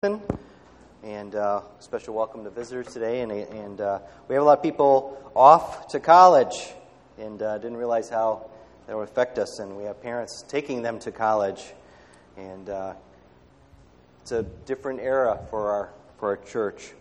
And special welcome to visitors today. And we have a lot of people off to college and didn't realize how that would affect us. And we have parents taking them to college. And it's a different era for our church.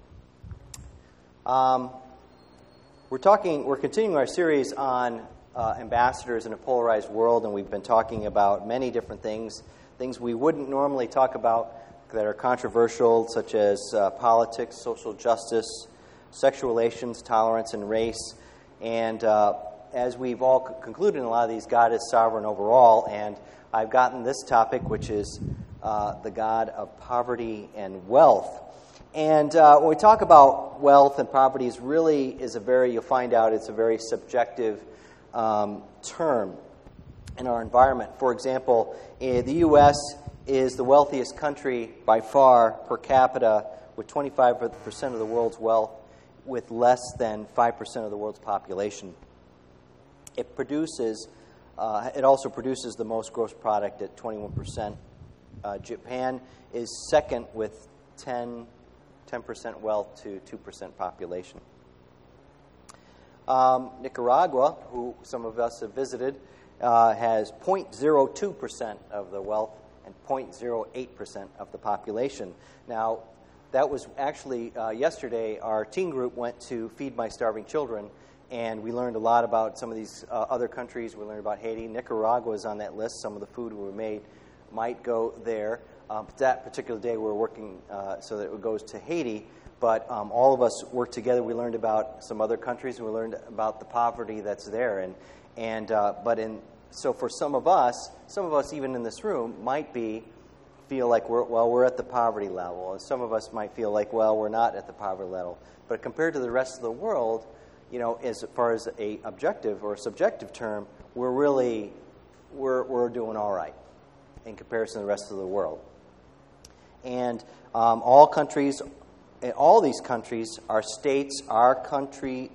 We're continuing our series on ambassadors in a polarized world, and we've been talking about many different things we wouldn't normally talk about that are controversial, such as politics, social justice, sexual relations, tolerance, and race. And as we've all concluded in a lot of these, God is sovereign over all. And I've gotten this topic, which is the God of poverty and wealth. And when we talk about wealth and poverty, you'll find out it's a very subjective term in our environment. For example, the U.S. is the wealthiest country by far per capita, with 25% of the world's wealth, with less than 5% of the world's population. It also produces the most gross product at 21%. Japan is second with 10% wealth to 2% population. Nicaragua, who some of us have visited, has 0.02% of the wealth and 0.08% of the population. Now, that was actually yesterday, our teen group went to Feed My Starving Children, and we learned a lot about some of these other countries. We learned about Haiti. Nicaragua is on that list. Some of the food we made might go there. That particular day, we were working so that it goes to Haiti, but all of us worked together. We learned about some other countries, and we learned about the poverty that's there. So for some of us even in this room might feel like we're at the poverty level, and some of us might feel like, we're not at the poverty level. But compared to the rest of the world, as far as a objective or a subjective term, we're doing all right in comparison to the rest of the world. And all these countries, our states, our counties,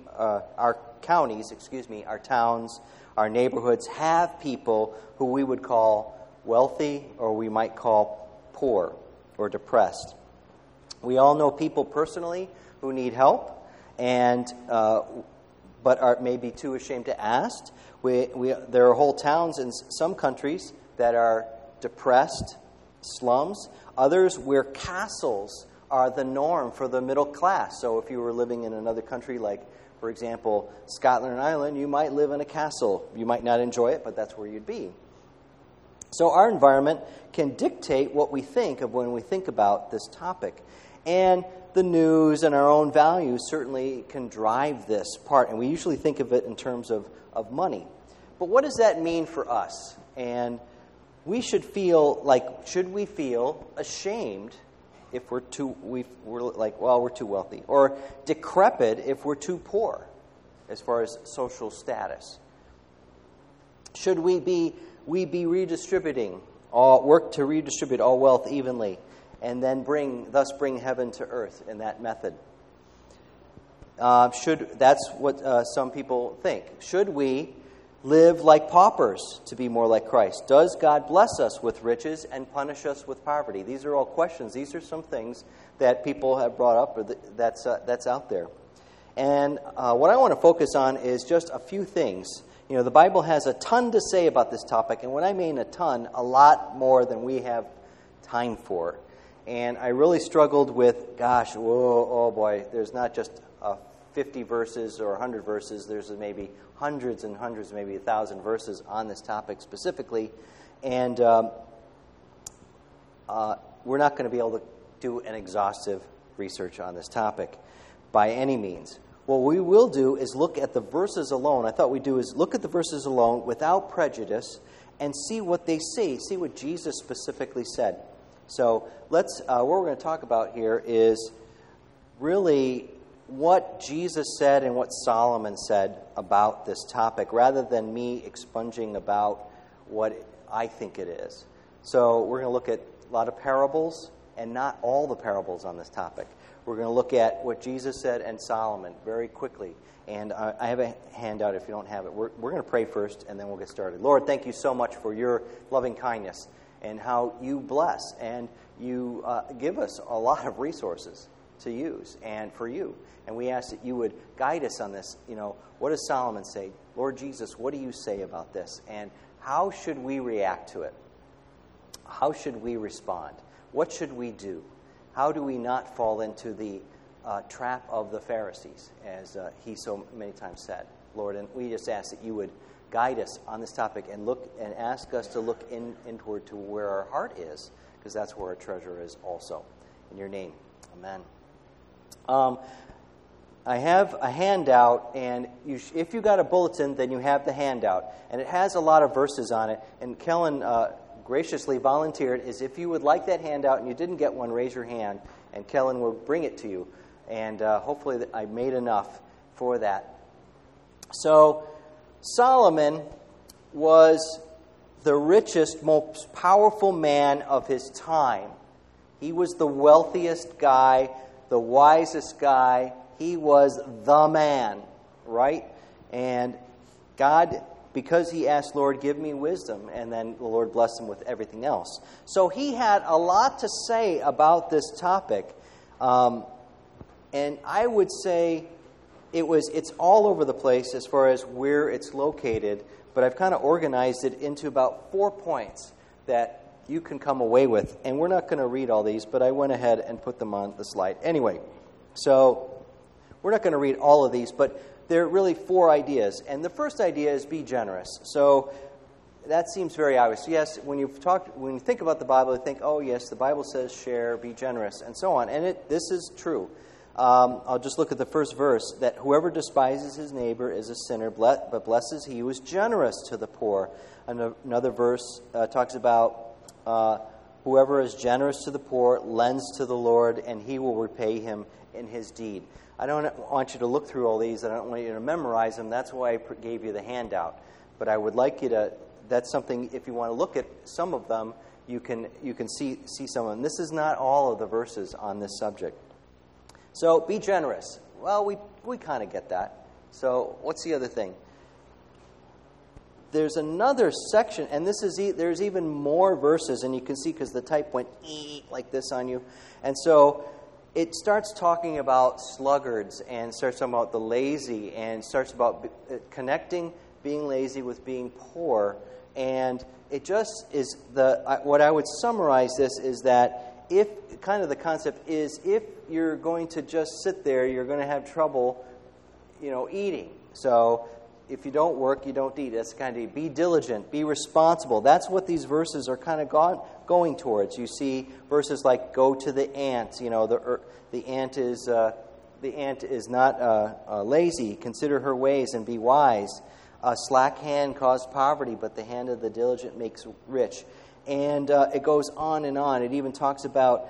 our towns, our neighborhoods have people who we would call wealthy, or we might call poor or depressed. We all know people personally who need help, and but are maybe too ashamed to ask. There are whole towns in some countries that are depressed, slums. Others where castles are the norm for the middle class. So if you were living in another country like, for example, Scotland and Ireland, you might live in a castle. You might not enjoy it, but that's where you'd be. So our environment can dictate what we think of when we think about this topic. And the news and our own values certainly can drive this part. And we usually think of it in terms of money. But what does that mean for us? And should we feel ashamed if we're too wealthy, or decrepit if we're too poor, as far as social status? Should we be redistributing, work to redistribute all wealth evenly, and then thus bring heaven to earth in that method? That's what some people think. Should we live like paupers to be more like Christ? Does God bless us with riches and punish us with poverty? These are all questions. These are some things that people have brought up, or that's out there. And what I want to focus on is just a few things. The Bible has a ton to say about this topic, and when I mean a ton, a lot more than we have time for. And I really struggled with, oh boy, there's not just 50 verses or 100 verses. There's maybe hundreds and hundreds, maybe 1,000 verses on this topic specifically. And we're not going to be able to do an exhaustive research on this topic by any means. What we will do is look at the verses alone. I thought we'd do is look at the verses alone without prejudice and see what they say, see what Jesus specifically said. So what we're going to talk about here is really what Jesus said and what Solomon said about this topic, rather than me expunging about what I think it is. So we're going to look at a lot of parables, and not all the parables on this topic. We're going to look at what Jesus said and Solomon very quickly. And I have a handout if you don't have it. We're going to pray first, and then we'll get started. Lord, thank you so much for your loving kindness and how you bless and you give us a lot of resources to use and for you. And we ask that you would guide us on this. What does Solomon say? Lord Jesus, what do you say about this? And how should we react to it? How should we respond? What should we do? How do we not fall into the trap of the Pharisees, as he so many times said, Lord? And we just ask that you would guide us on this topic and look and ask us to look inward to where our heart is, because that's where our treasure is also. In your name, amen. I have a handout, and if you got a bulletin, then you have the handout. And it has a lot of verses on it. And Kellen graciously volunteered, is if you would like that handout and you didn't get one, raise your hand, and Kellen will bring it to you. And hopefully I made enough for that. So Solomon was the richest, most powerful man of his time. He was the wealthiest guy, the wisest guy. He was the man, right? And God, because he asked, Lord, give me wisdom, and then the Lord blessed him with everything else. So he had a lot to say about this topic. And I would say it's all over the place as far as where it's located, but I've kind of organized it into about 4 points that you can come away with. And we're not going to read all these, but I went ahead and put them on the slide. Anyway, so we're not going to read all of these, but there are really 4 ideas. And the first idea is be generous. So that seems very obvious. Yes, when you think about the Bible, you think, oh yes, the Bible says share, be generous, and so on. And this is true. I'll just look at the first verse, that whoever despises his neighbor is a sinner, but blesses he who is generous to the poor. Another verse talks about whoever is generous to the poor lends to the Lord, and he will repay him in his deed. I don't want you to look through all these. I don't want you to memorize them. That's why I gave you the handout. But I would like you to, that's something, if you want to look at some of them, you can see some of them. This is not all of the verses on this subject. So be generous. Well, we kind of get that. So what's the other thing? There's another section, and there's even more verses, and you can see because the type went like this on you. And so it starts talking about sluggards and starts talking about the lazy and starts about connecting being lazy with being poor. And it just is what I would summarize this is that if the concept is if you're going to just sit there, you're going to have trouble, eating. So if you don't work, you don't eat. That's kind of be diligent, be responsible. That's what these verses are kind of going towards. You see verses like go to the ant. The ant is not lazy. Consider her ways and be wise. A slack hand causes poverty, but the hand of the diligent makes rich. And it goes on and on. It even talks about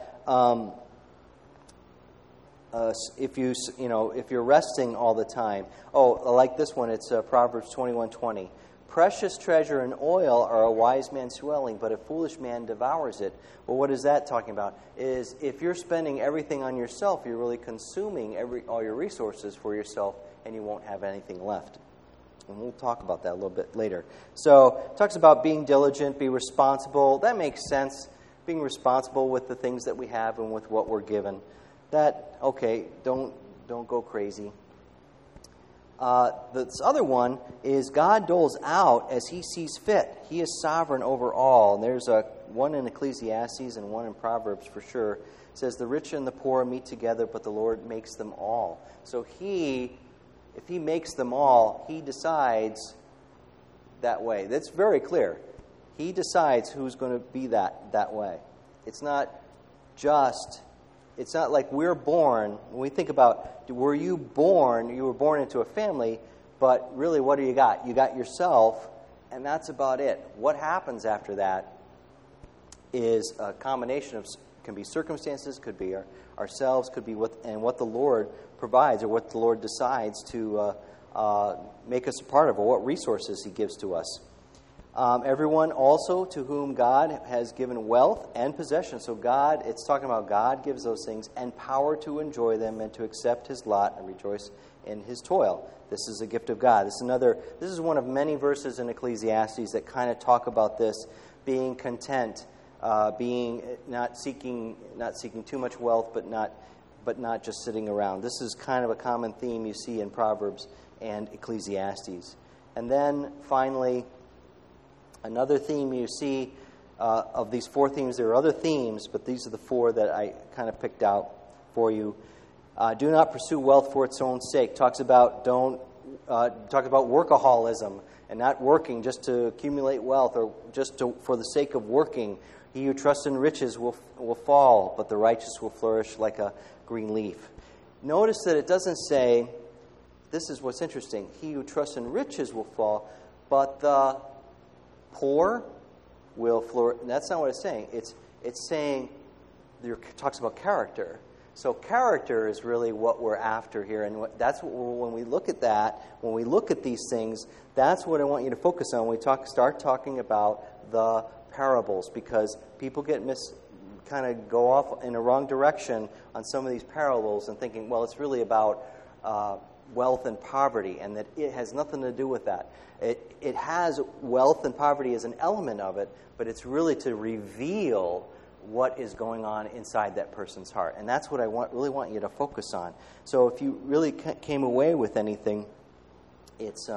if you're resting all the time. Oh, like this one. It's Proverbs 21:20. Precious treasure and oil are a wise man's dwelling, but a foolish man devours it. Well, what is that talking about? Is if you're spending everything on yourself, you're really consuming all your resources for yourself, and you won't have anything left. And we'll talk about that a little bit later. So it talks about being diligent, be responsible. That makes sense. Being responsible with the things that we have and with what we're given. That, okay, don't go crazy. This other one is God doles out as he sees fit. He is sovereign over all. And there's one in Ecclesiastes and one in Proverbs for sure. It says, the rich and the poor meet together, but the Lord makes them all. So if he makes them all, he decides that way. That's very clear. He decides who's going to be that way. It's not like we're born. When we think about, were you born? You were born into a family, but really what do you got? You got yourself, and that's about it. What happens after that is a combination of, can be circumstances, could be ourselves, could be what the Lord provides or what the Lord decides to make us a part of, or what resources he gives to us. Everyone also to whom God has given wealth and possession. So God, it's talking about God gives those things and power to enjoy them and to accept his lot and rejoice in his toil. This is a gift of God. This is one of many verses in Ecclesiastes that kind of talk about this, being content, being not seeking too much wealth, but not just sitting around. This is kind of a common theme you see in Proverbs and Ecclesiastes. And then finally, another theme you see of these four themes. There are other themes, but these are the four that I kind of picked out for you. Do not pursue wealth for its own sake. Talks about workaholism and not working just to accumulate wealth or just for the sake of working. He who trusts in riches will fall, but the righteous will flourish like a green leaf. Notice that it doesn't say, this is what's interesting, he who trusts in riches will fall, but the poor will flourish. That's not what it's saying. It's saying, it talks about character. So character is really what we're after here, and that's what when we look at that, when we look at these things, that's what I want you to focus on when we start talking about the parables, because people kind of go off in a wrong direction on some of these parables and thinking, well, it's really about wealth and poverty, and that it has nothing to do with that. It has wealth and poverty as an element of it, but it's really to reveal what is going on inside that person's heart. And that's what I really want you to focus on. So if you really came away with anything, it's,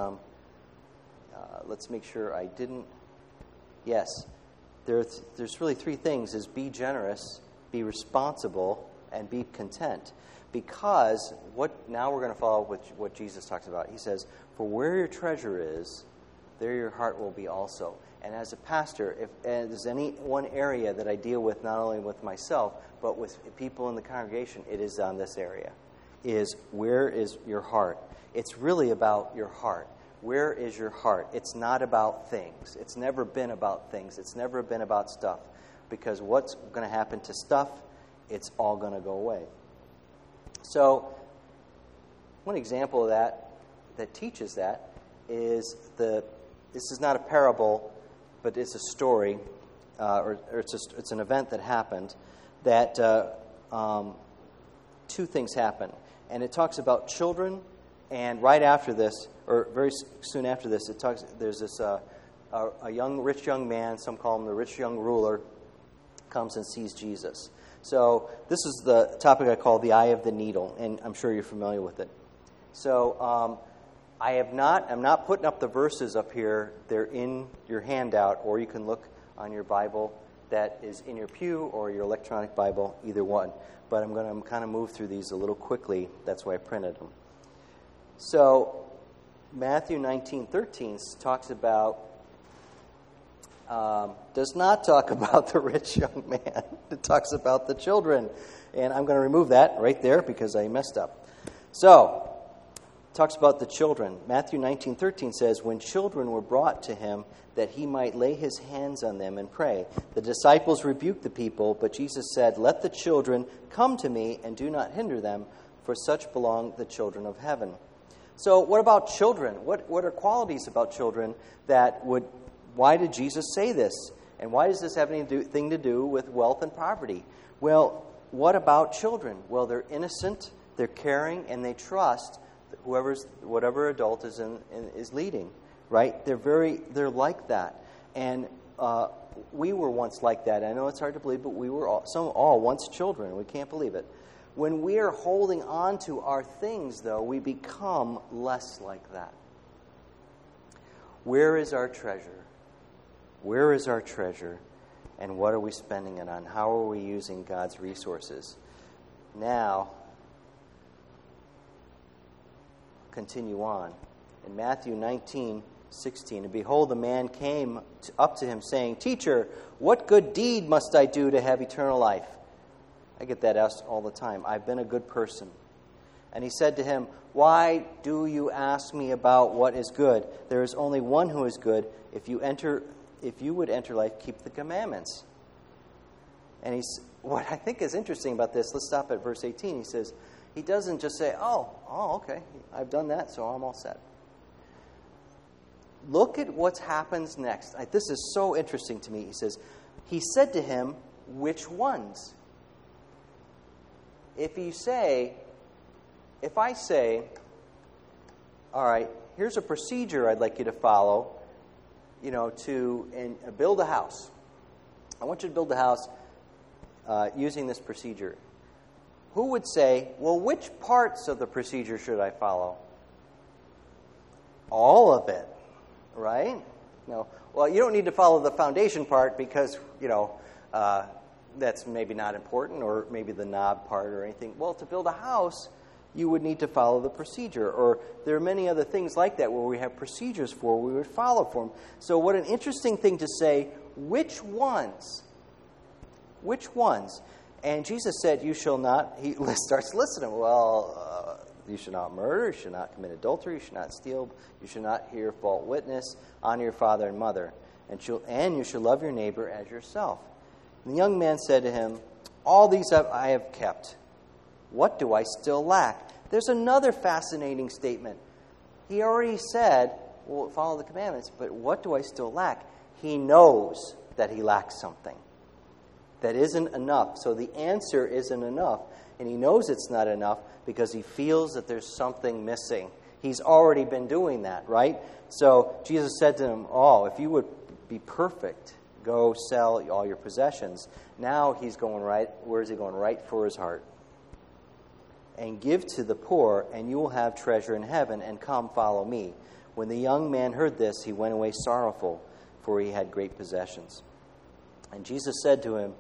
let's make sure I didn't, yes, there's really three things, is be generous, be responsible, and be content. Because, now we're going to follow with what Jesus talks about. He says, for where your treasure is, there your heart will be also. And as a pastor, if there's any one area that I deal with, not only with myself, but with people in the congregation, it is on this area, is where is your heart? It's really about your heart. Where is your heart? It's not about things. It's never been about things. It's never been about stuff. Because what's going to happen to stuff, it's all going to go away. So, one example of that teaches that is this is not a parable, but it's a story, or it's an event that happened, that two things happen. And it talks about children, and right after this, or very soon after this, there's this a rich young man, some call him the rich young ruler, comes and sees Jesus. So this is the topic I call the eye of the needle, and I'm sure you're familiar with it. So I'm not putting up the verses up here. They're in your handout, or you can look on your Bible that is in your pew or your electronic Bible, either one. But I'm going to kind of move through these a little quickly. That's why I printed them. So Matthew 19:13 talks about, does not talk about the rich young man. It talks about the children. And I'm going to remove that right there because I messed up. So, talks about the children. Matthew 19:13 says, when children were brought to him, that he might lay his hands on them and pray. The disciples rebuked the people, but Jesus said, let the children come to me and do not hinder them, for such belong the children of heaven. So what about children? What are qualities about children that would... Why did Jesus say this? And why does this have anything to do with wealth and poverty? Well, what about children? Well, they're innocent, they're caring, and they trust whatever adult is leading, right? They're like that. And we were once like that. I know it's hard to believe, but we were all once children. We can't believe it. When we are holding on to our things, though, we become less like that. Where is our treasure? Where is our treasure? And what are we spending it on? How are we using God's resources? Now, continue on. In Matthew 19:16, and behold, a man came up to him, saying, Teacher, what good deed must I do to have eternal life? I get that asked all the time. I've been a good person. And he said to him, why do you ask me about what is good? There is only one who is good. If you would enter life, keep the commandments. And what I think is interesting about this, let's stop at verse 18. He says, he doesn't just say, oh, okay, I've done that, so I'm all set. Look at what happens next. This is so interesting to me. He says, he said to him, which ones? If I say, all right, here's a procedure I'd like you to follow, to build a house. I want you to build a house using this procedure. Who would say, well, which parts of the procedure should I follow? All of it, right? No. Well, you don't need to follow the foundation part because, that's maybe not important, or maybe the knob part or anything. Well, to build a house, you would need to follow the procedure. Or there are many other things like that where we have procedures for, we would follow for them. So what an interesting thing to say, which ones? Which ones? And Jesus said, you shall not, he starts listening. Well, you should not murder, you should not commit adultery, you should not steal, you should not hear false witness, honor your father and mother, and you should love your neighbor as yourself. And the young man said to him, all these I have kept. What do I still lack? There's another fascinating statement. He already said, well, follow the commandments, but what do I still lack? He knows that he lacks something. That isn't enough. So the answer isn't enough. And he knows it's not enough because he feels that there's something missing. He's already been doing that, right? So Jesus said to him, if you would be perfect, go sell all your possessions. Now he's going right. Where is he going? Right for his heart. And give to the poor, and you will have treasure in heaven, and come follow me. When the young man heard this, he went away sorrowful, for he had great possessions. And Jesus said to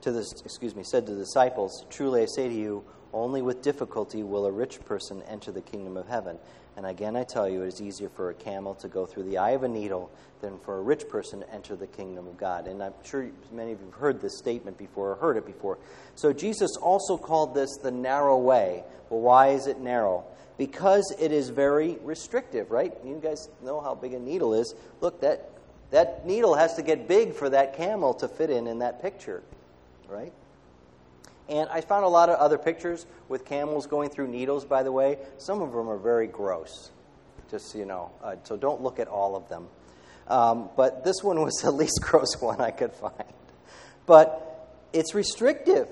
the disciples, truly I say to you, only with difficulty will a rich person enter the kingdom of heaven. And again I tell you, it is easier for a camel to go through the eye of a needle than for a rich person to enter the kingdom of God. And I'm sure many of you have heard this statement before or heard it before. So Jesus also called this the narrow way. Well, why is it narrow? Because it is very restrictive, right? You guys know how big a needle is. Look, that needle has to get big for that camel to fit in that picture, right? And I found a lot of other pictures with camels going through needles, by the way. Some of them are very gross, just so you know. So don't look at all of them. But this one was the least gross one I could find. But it's restrictive.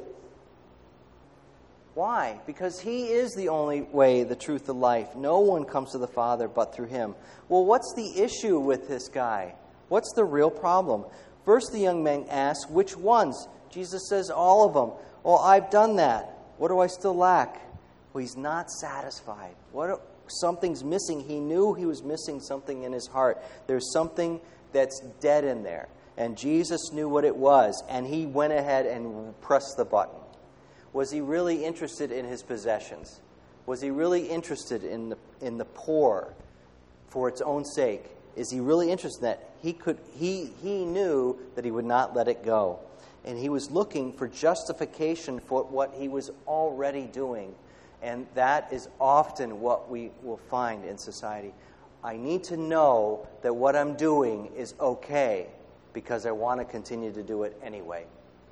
Why? Because he is the only way, the truth, the life. No one comes to the Father but through him. Well, what's the issue with this guy? What's the real problem? First, the young man asks, which ones? Jesus says, all of them. Well, I've done that. What do I still lack? Well, he's not satisfied. Something's missing. He knew he was missing something in his heart. There's something that's dead in there. And Jesus knew what it was, and he went ahead and pressed the button. Was he really interested in his possessions? Was he really interested in the poor for its own sake? Is he really interested in that? He knew that he would not let it go. And he was looking for justification for what he was already doing. And that is often what we will find in society. I need to know that what I'm doing is okay because I want to continue to do it anyway.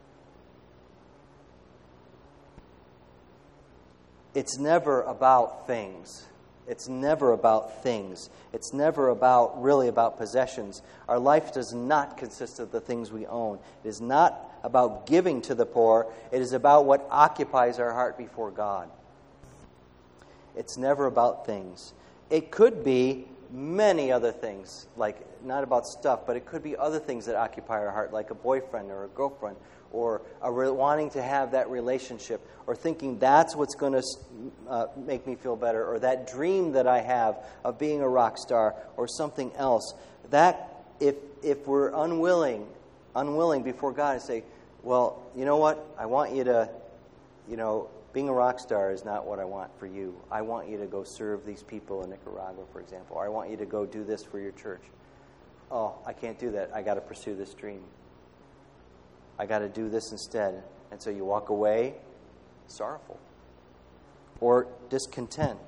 It's never about things. It's never about things. It's never really about possessions. Our life does not consist of the things we own. It is not about giving to the poor. It is about what occupies our heart before God. It's never about things. It could be many other things, like not about stuff, but it could be other things that occupy our heart, like a boyfriend or a girlfriend, or wanting to have that relationship, or thinking that's what's going to make me feel better, or that dream that I have of being a rock star, or something else. That, if we're unwilling before God to say, well, you know what, I want you to, being a rock star is not what I want for you. I want you to go serve these people in Nicaragua, for example, or I want you to go do this for your church. Oh, I can't do that. I got to pursue this dream. I got to do this instead. And so you walk away sorrowful or discontent.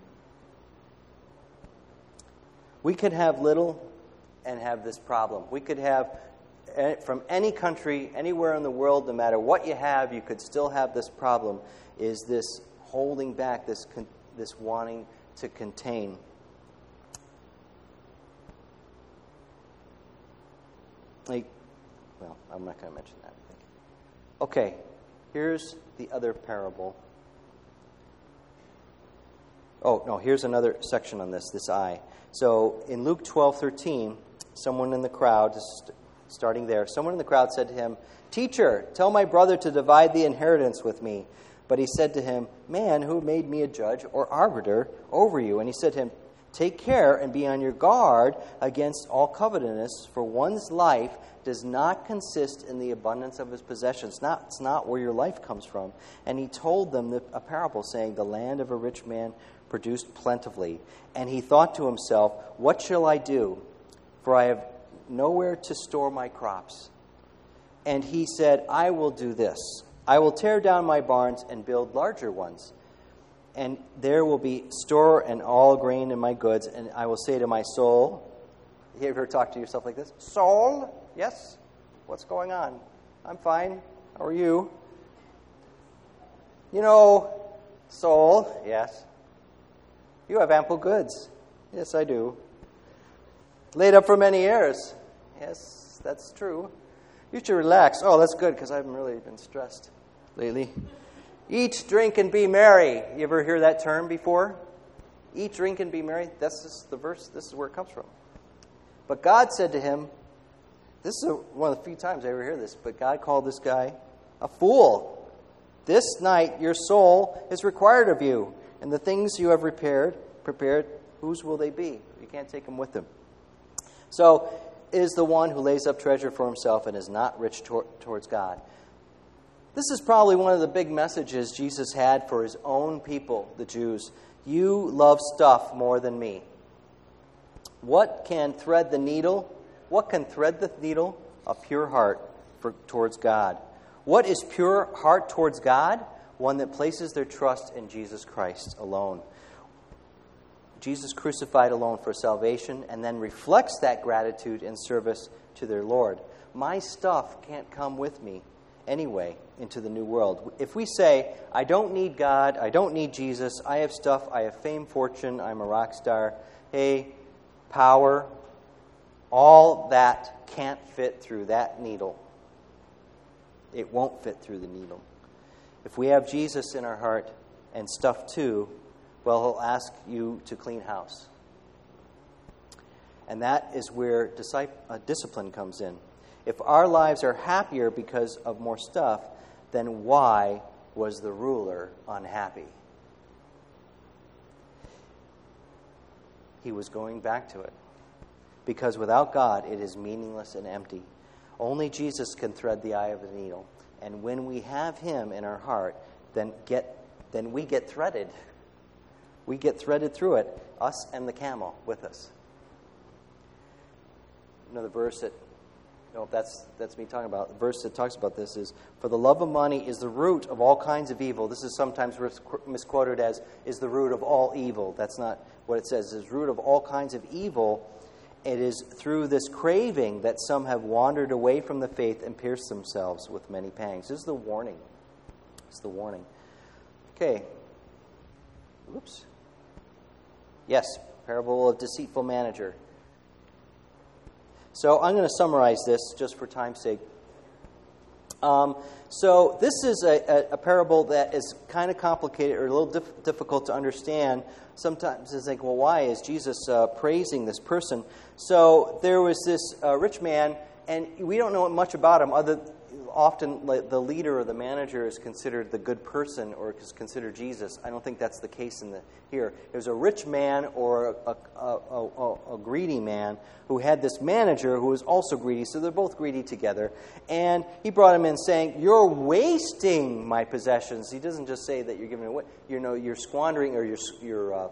We could have little and have this problem. We could have, from any country, anywhere in the world, no matter what you have, you could still have this problem, is this holding back, this wanting to contain. Well, I'm not going to mention that. Okay, here's the other parable. Oh, no, here's another section on this eye. So in Luke 12:13, someone in the crowd, Starting there, someone in the crowd said to him, "Teacher, tell my brother to divide the inheritance with me." But he said to him, "Man, who made me a judge or arbiter over you?" And he said to him, "Take care and be on your guard against all covetousness, for one's life does not consist in the abundance of his possessions." It's not where your life comes from. And he told them a parable, saying, "The land of a rich man produced plentifully. And he thought to himself, 'What shall I do? For I have nowhere to store my crops.' And he said, 'I will do this. I will tear down my barns and build larger ones. And there will be store and all grain in my goods. And I will say to my soul,'" you ever talk to yourself like this? "Soul, yes? What's going on? I'm fine. How are you? You know, soul, yes. You have ample goods. Yes, I do. Laid up for many years. Yes, that's true. You should relax. Oh, that's good, because I haven't really been stressed lately. Eat, drink, and be merry." You ever hear that term before? Eat, drink, and be merry. That's just the verse. This is where it comes from. But God said to him, this is one of the few times I ever hear this, but God called this guy a fool. "This night your soul is required of you, and the things you have prepared, whose will they be?" You can't take them with them. So, is the one who lays up treasure for himself and is not rich towards God. This is probably one of the big messages Jesus had for his own people, the Jews. You love stuff more than me. What can thread the needle? What can thread the needle? A pure heart towards God. What is pure heart towards God? One that places their trust in Jesus Christ alone. Jesus crucified alone for salvation, and then reflects that gratitude in service to their Lord. My stuff can't come with me anyway into the new world. If we say, "I don't need God, I don't need Jesus, I have stuff, I have fame, fortune, I'm a rock star, hey, power," all that can't fit through that needle. It won't fit through the needle. If we have Jesus in our heart and stuff too, well, he'll ask you to clean house. And that is where discipline comes in. If our lives are happier because of more stuff, then why was the ruler unhappy? He was going back to it. Because without God, it is meaningless and empty. Only Jesus can thread the eye of the needle. And when we have him in our heart, then we get threaded. We get threaded through it, us and the camel with us. Another verse that, that's me talking about. The verse that talks about this is, "For the love of money is the root of all kinds of evil." This is sometimes misquoted as, "is the root of all evil." That's not what it says. It's the root of all kinds of evil. It is through this craving that some have wandered away from the faith and pierced themselves with many pangs. This is the warning. It's the warning. Okay. Oops. Yes, parable of deceitful manager. So I'm going to summarize this just for time's sake. So this is a parable that is kind of complicated or a little difficult to understand. Sometimes it's like, well, why is Jesus praising this person? So there was this rich man, and we don't know much about him other often the leader or the manager is considered the good person or is considered Jesus. I don't think that's the case here. It was a rich man or a greedy man who had this manager who was also greedy, so they're both greedy together. And he brought him in saying, "You're wasting my possessions." He doesn't just say that you're giving away. You're squandering or you're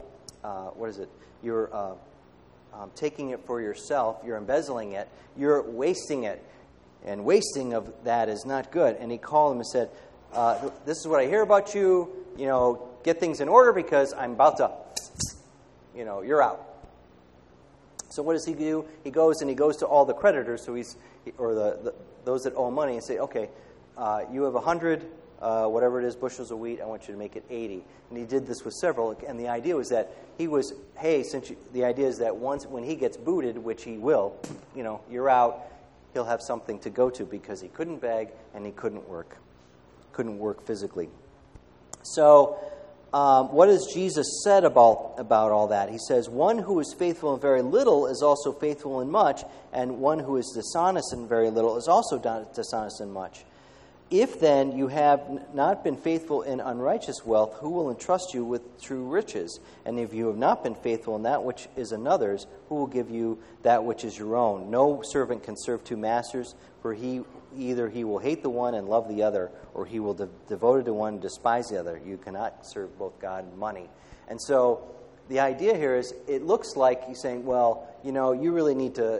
taking it for yourself. You're embezzling it. You're wasting it. And wasting of that is not good. And he called him and said, "This is what I hear about you. Get things in order because I'm about to, you're out." So what does he do? He goes to all the creditors, those that owe money, and say, "Okay, you have 100, whatever it is, bushels of wheat. I want you to make it 80." And he did this with several. And the idea was that the idea is that when he gets booted, which he will, you're out. He'll have something to go to because he couldn't beg and he couldn't work physically. So what has Jesus said about all that? He says, one who is faithful in very little is also faithful in much, and one who is dishonest in very little is also dishonest in much. If then you have not been faithful in unrighteous wealth, who will entrust you with true riches? And if you have not been faithful in that which is another's, who will give you that which is your own? No servant can serve two masters, for either he will hate the one and love the other, or he will devote to one and despise the other. You cannot serve both God and money. And so the idea here is, it looks like he's saying, well, you really need to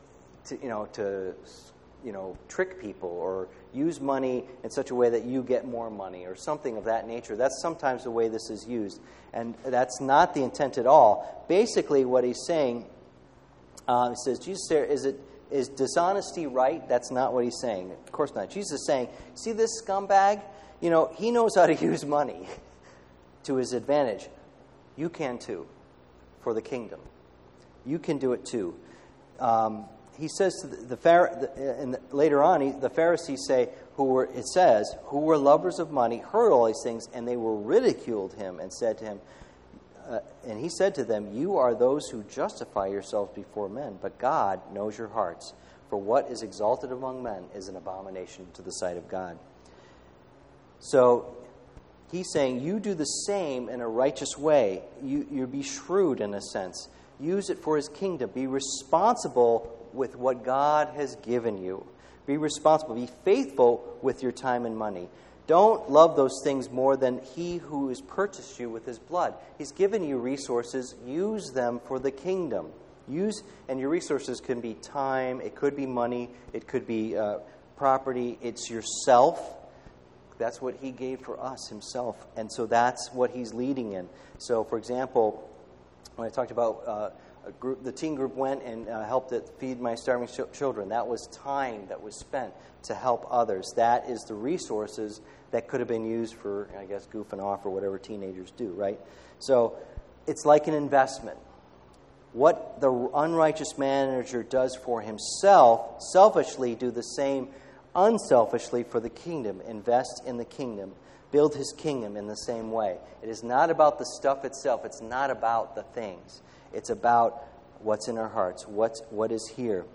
trick people or use money in such a way that you get more money or something of that nature. That's sometimes the way this is used. And that's not the intent at all. Basically, what he's saying, he says, Jesus said, is dishonesty right? That's not what he's saying. Of course not. Jesus is saying, see this scumbag? He knows how to use money to his advantage. You can too, for the kingdom. You can do it too. He says to later on, the Pharisees say, who were lovers of money, heard all these things, and they were ridiculed him and said to him, and he said to them, you are those who justify yourselves before men, but God knows your hearts. For what is exalted among men is an abomination to the sight of God. So he's saying, you do the same in a righteous way. You be shrewd in a sense. Use it for his kingdom. Be responsible with what God has given you. Be responsible. Be faithful with your time and money. Don't love those things more than he who has purchased you with his blood. He's given you resources. Use them for the kingdom. And your resources can be time. It could be money. It could be property. It's yourself. That's what he gave for us, himself. And so that's what he's leading in. So, for example, when I talked about the teen group went and helped feed my starving children. That was time that was spent to help others. That is the resources that could have been used for, I guess, goofing off or whatever teenagers do, right? So it's like an investment. What the unrighteous manager does for himself, selfishly do the same unselfishly for the kingdom. Invest in the kingdom. Build his kingdom in the same way. It is not about the stuff itself. It's not about the things. It's about what's in our hearts, what is here.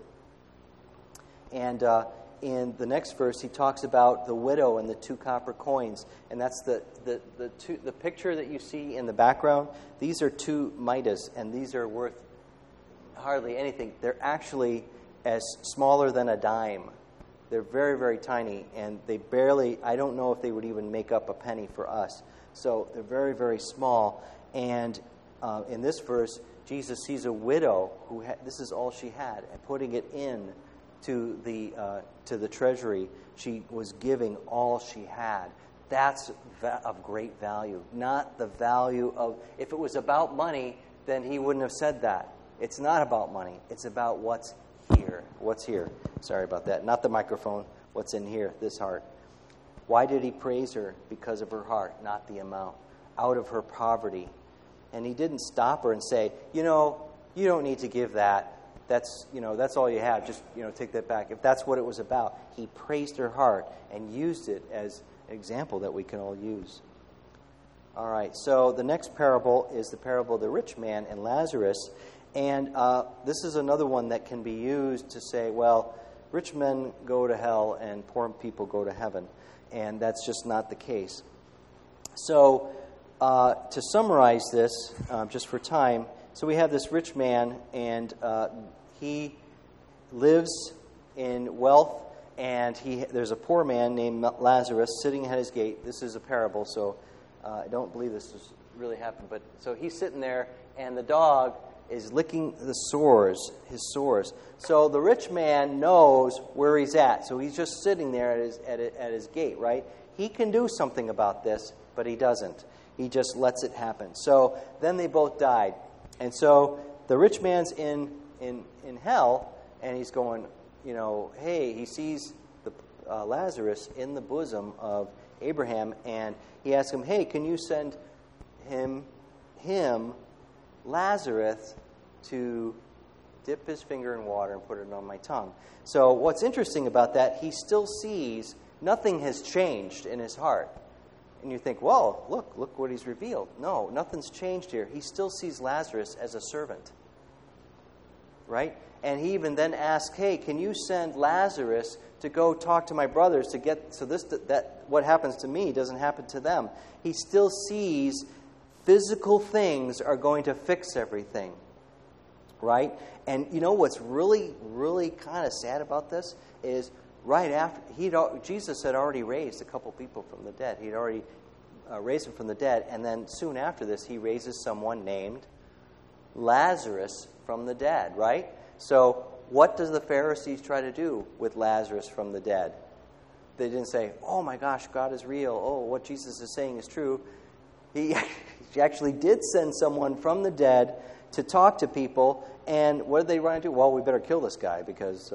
And in the next verse, he talks about the widow and the 2 copper coins. And that's the picture that you see in the background. These are 2 mitas, and these are worth hardly anything. They're actually as smaller than a dime. They're very, very tiny, and they barely, I don't know if they would even make up a penny for us. So they're very, very small. And in this verse, Jesus sees a widow who this is all she had, and putting it in to the treasury. She was giving all she had. That's of great value. Not the value of, if it was about money, then he wouldn't have said that. It's not about money. It's about what's here. What's here? Sorry about that. Not the microphone. What's in here? This heart. Why did he praise her? Because of her heart, not the amount. Out of her poverty. And he didn't stop her and say, you don't need to give that. That's all you have. Just, take that back. If that's what it was about, he praised her heart and used it as an example that we can all use. All right, so the next parable is the parable of the rich man and Lazarus. And this is another one that can be used to say, well, rich men go to hell and poor people go to heaven. And that's just not the case. So to summarize this, just for time, so we have this rich man, and he lives in wealth, and there's a poor man named Lazarus sitting at his gate. This is a parable, so I don't believe this has really happened. But so he's sitting there, and the dog is licking his sores. So the rich man knows where he's at. So he's just sitting there at his gate, right? He can do something about this, but he doesn't. He just lets it happen. So then they both died. And so the rich man's in hell, and he's going, hey, he sees Lazarus in the bosom of Abraham, and he asks him, hey, can you send him Lazarus, to dip his finger in water and put it on my tongue. So what's interesting about that, he still sees nothing has changed in his heart. And you think, well, look what he's revealed. No, nothing's changed here. He still sees Lazarus as a servant. Right? And he even then asks, hey, can you send Lazarus to go talk to my brothers to get, so that what happens to me doesn't happen to them. He still sees physical things are going to fix everything. Right? And you know what's really, really kind of sad about this is right after, Jesus had already raised a couple people from the dead. He'd already raised them from the dead. And then soon after this, he raises someone named Lazarus from the dead, right? So what does the Pharisees try to do with Lazarus from the dead? They didn't say, oh my gosh, God is real. Oh, what Jesus is saying is true. He actually did send someone from the dead to talk to people. And what did they want to do? Well, we better kill this guy because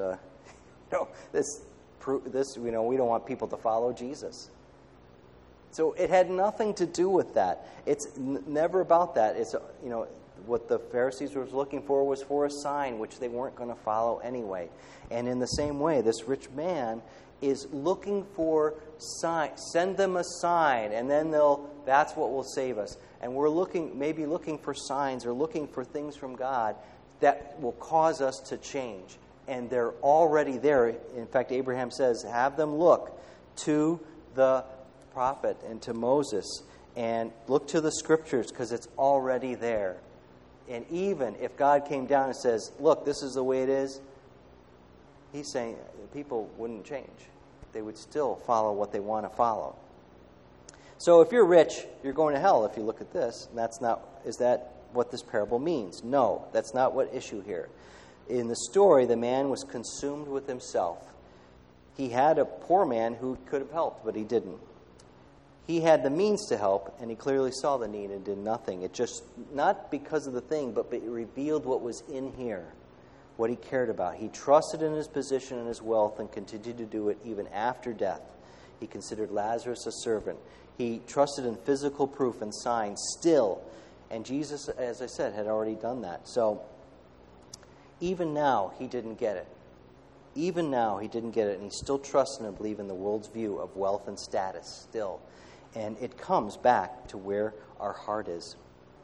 we don't want people to follow Jesus. So it had nothing to do with that. It's never about that. It's what the Pharisees were looking for was for a sign, which they weren't going to follow anyway. And in the same way, this rich man is looking for sign. Send them a sign, and then that's what will save us. And we're maybe looking for signs or looking for things from God that will cause us to change. And they're already there. In fact, Abraham says, have them look to the prophet and to Moses and look to the scriptures because it's already there. And even if God came down and says, look, this is the way it is, he's saying people wouldn't change. They would still follow what they want to follow. So if you're rich, you're going to hell if you look at this. And is that what this parable means? No, that's not what issue here. In the story, the man was consumed with himself. He had a poor man who could have helped, but he didn't. He had the means to help, and he clearly saw the need and did nothing. It just, not because of the thing, but it revealed what was in here, what he cared about. He trusted in his position and his wealth and continued to do it even after death. He considered Lazarus a servant. He trusted in physical proof and signs still. And Jesus, as I said, had already done that. So even now, he didn't get it. Even now, he didn't get it, and he still trusted and believed in the world's view of wealth and status still. And it comes back to where our heart is.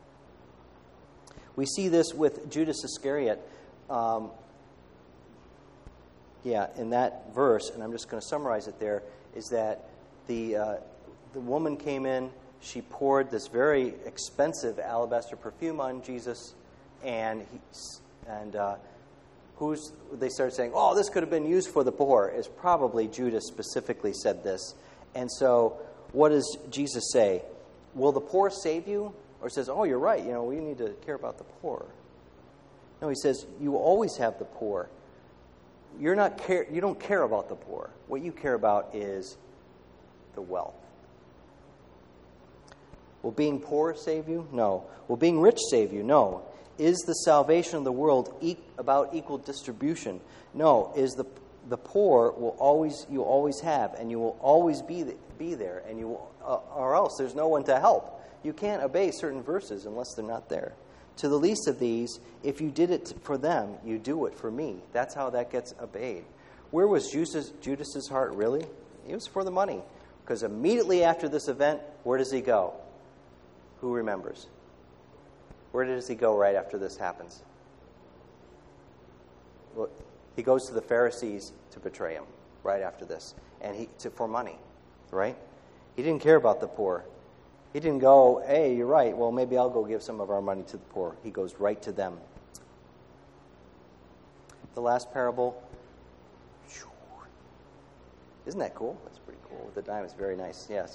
We see this with Judas Iscariot. In that verse, and I'm just going to summarize it there, is that the woman came in, she poured this very expensive alabaster perfume on Jesus, and they started saying, oh, this could have been used for the poor. Is probably Judas specifically said this. And so what does Jesus say? Will the poor save you? Or says, oh, you're right, we need to care about the poor. No, he says, you always have the poor. You don't care about the poor. What you care about is the wealth. Will being poor save you? No. Will being rich save you? No. Is the salvation of the world about equal distribution? No. Is the poor you'll always have, and you will always be there, and or else there's no one to help. You can't obey certain verses unless they're not there. To the least of these, if you did it for them, you do it for me. That's how that gets obeyed. Where was Judas's heart really? It was for the money. Because immediately after this event, where does he go? Who remembers? Where does he go right after this happens? Well, he goes to the Pharisees to betray him right after this, and for money, right? He didn't care about the poor. He didn't go, hey, you're right, well, maybe I'll go give some of our money to the poor. He goes right to them. The last parable, isn't that cool? That's pretty cool. With the diamonds, very nice, yes.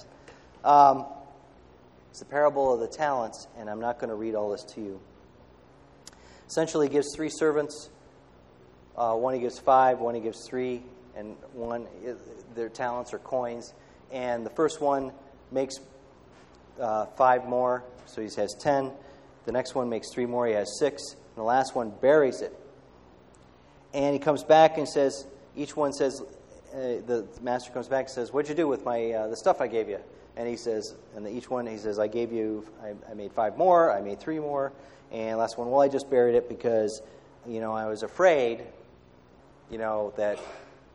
It's the parable of the talents, and I'm not going to read all this to you. Essentially, he gives 3 servants. One he gives 5, one he gives 3, and one, their talents are coins. And the first one makes 5 more, so he has 10. The next one makes 3 more, he has 6. And the last one buries it. And he comes back and says, each one says, the master comes back and says, what'd you do with the stuff I gave you? And he says, each one, he says, I made 5 more, I made 3 more. And last one, well, I just buried it because, I was afraid, that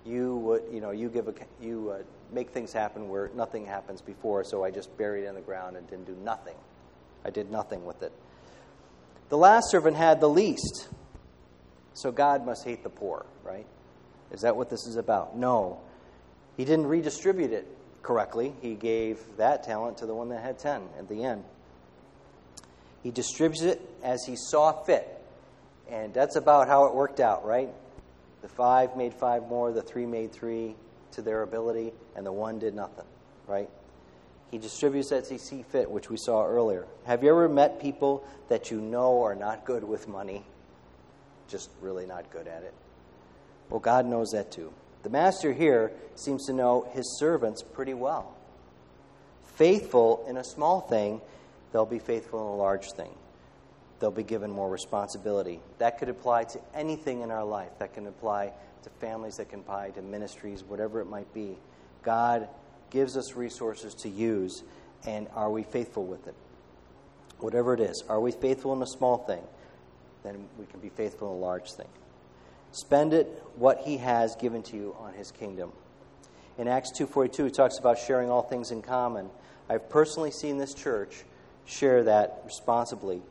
You make things happen where nothing happens before, so I just buried it in the ground and didn't do nothing. I did nothing with it. The last servant had the least. So God must hate the poor, right? Is that what this is about? No. He didn't redistribute it correctly. He gave that talent to the one that had 10 at the end. He distributes it as he saw fit. And that's about how it worked out, right? The 5 made 5 more, the 3 made 3 to their ability, and the 1 did nothing, right? He distributes as he sees fit, which we saw earlier. Have you ever met people that you know are not good with money? Just really not good at it? Well, God knows that too. The master here seems to know his servants pretty well. Faithful in a small thing, they'll be faithful in a large thing. They'll be given more responsibility. That could apply to anything in our life. That can apply to families, that can apply to ministries, whatever it might be. God gives us resources to use, and are we faithful with it? Whatever it is, are we faithful in a small thing? Then we can be faithful in a large thing. Spend it what he has given to you on his kingdom. In Acts 2:42, it talks about sharing all things in common. I've personally seen this church share that responsibly,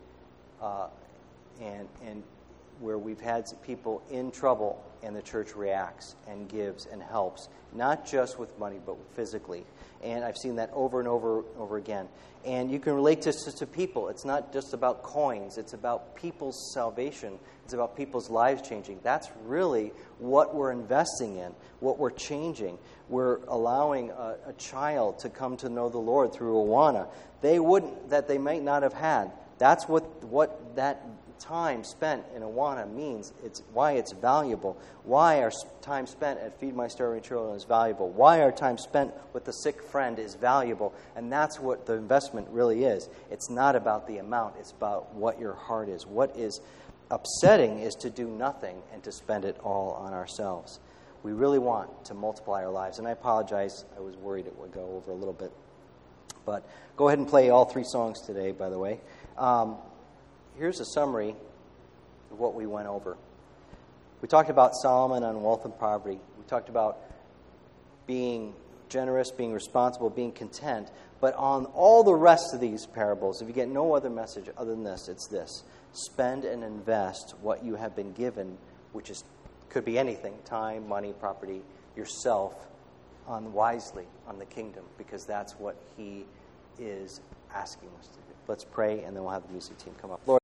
and where we've had people in trouble, and the church reacts and gives and helps, not just with money, but physically. And I've seen that over and over again. And you can relate this to people. It's not just about coins. It's about people's salvation. It's about people's lives changing. That's really what we're investing in, what we're changing. We're allowing a child to come to know the Lord through Awana. That they might not have had. That's what that time spent in Awana means. It's why it's valuable. Why our time spent at Feed My Starving Children is valuable. Why our time spent with the sick friend is valuable. And that's what the investment really is. It's not about the amount. It's about what your heart is. What is upsetting is to do nothing and to spend it all on ourselves. We really want to multiply our lives. And I apologize. I was worried it would go over a little bit. But go ahead and play all 3 songs today, by the way. Here's a summary of what we went over. We talked about Solomon on wealth and poverty. We talked about being generous, being responsible, being content. But on all the rest of these parables, if you get no other message other than this, it's this. Spend and invest what you have been given, which could be anything, time, money, property, yourself, wisely on the kingdom, because that's what he is asking us to do. Let's pray, and then we'll have the music team come up. Lord,